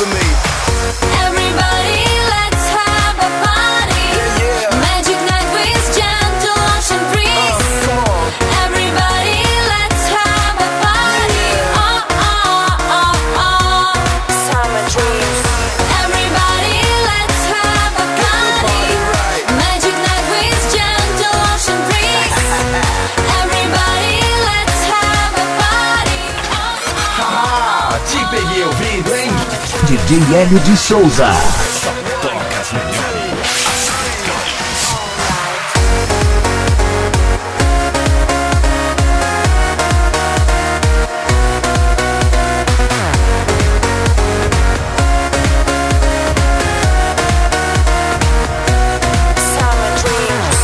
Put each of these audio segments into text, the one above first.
for me. Everybody, let's have a party. Magic night with gentle ocean breeze. Come on. Everybody, let's have a party. Oh, oh, oh, oh. Summer dreams. Everybody, let's have a party. right. Magic night with gentle ocean breeze. Everybody, let's have a party. Oh, Ah, te peguei ouvindo, hein? DJ Hélio de Souza. Toca as melhores. Summer dreams.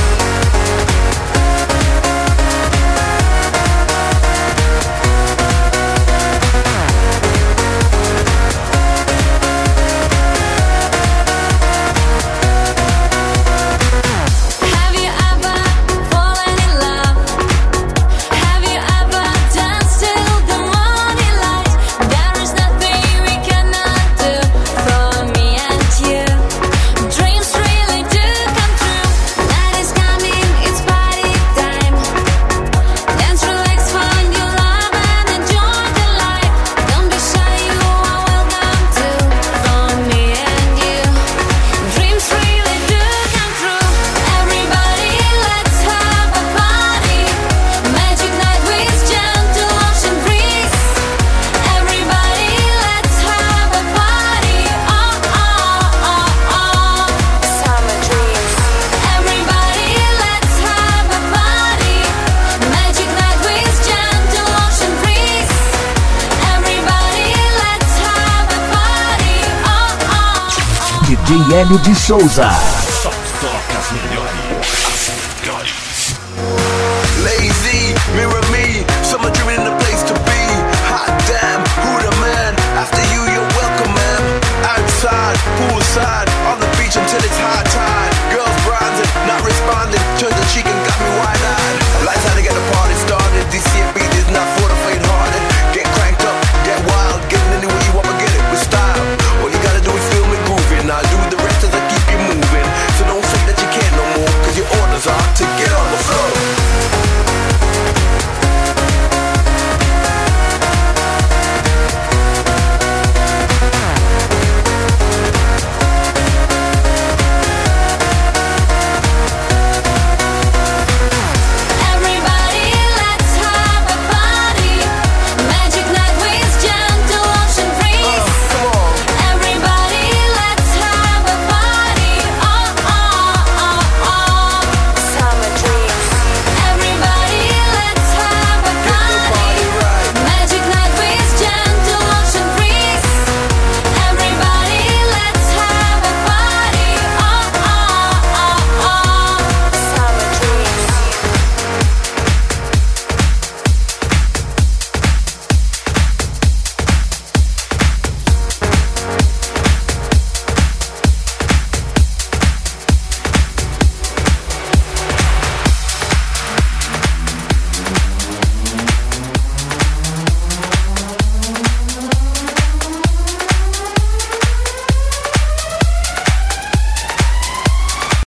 have you ever fallen in love? Have you ever danced till the morning light? There is nothing we cannot do for me and you. Dreams really do come true. Night is coming, it's party time. Dance, relax, find your love and enjoy the life. Don't be shy, you are welcome to for me and you. Dreams really do come true. Everybody, let's have a party. Magic night with gentle ocean breeze. Everybody, let's have a party. Oh, oh, oh, oh. Summer dreams. Everybody, let's have a party. Magic night with gentle ocean breeze. Everybody, let's have a party. Oh, oh, oh. DJ Hélio de Souza.